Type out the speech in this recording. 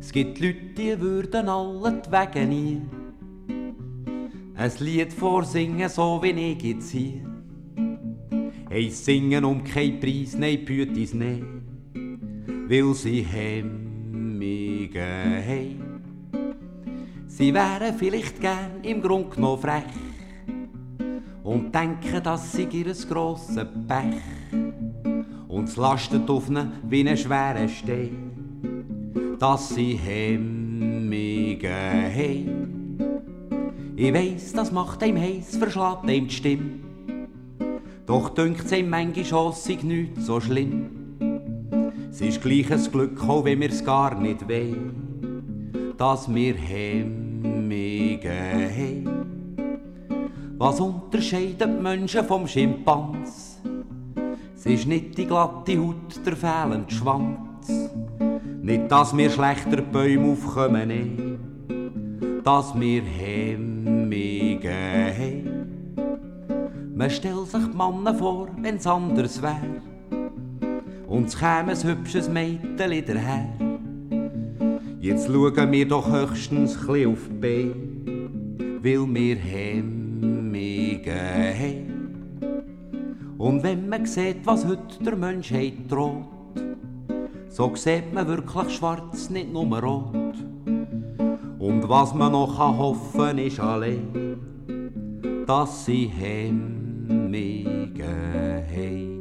Es gibt Leute, die würden alle die Wege nie ein Lied vorsingen, so wie ich jetzt hier. Hey, singen um keinen Preis, nein, Pütis, nein, weil sie Hemmungen haben. Sie wären vielleicht gern im Grund genommen frech und denken, das sei ihr grosses Pech. Und es lastet auf ihnen wie ein schwerer Stein, dass sie Hemmungen haben. Ich weiss, das macht einem heiß, verschlägt einem die Stimme. Doch dünkt's einem manchmal, es sei nichts so schlimm. Es ist gleich ein Glück, auch wenn wir's gar nicht wollen, dass wir Hemmungen haben. Was unterscheidet Menschen vom Schimpans? Es ist nicht die glatte Haut, der fehlende Schwanz. Nicht, dass wir schlechter Bäume aufkommen, nein, dass wir Hemmungen haben. Man stellt sich die Männer vor, wenn's anders wär, und es käme ein hübsches Mädchen daher. Jetzt schauen wir doch höchstens chli auf die Beine, weil wir Hemmungen haben. Und wenn man sieht, was heute der Menschheit droht, so sieht man wirklich schwarz, nicht nur rot. Und was man noch hoffen kann, ist allein, dass sie Hemmungen haben.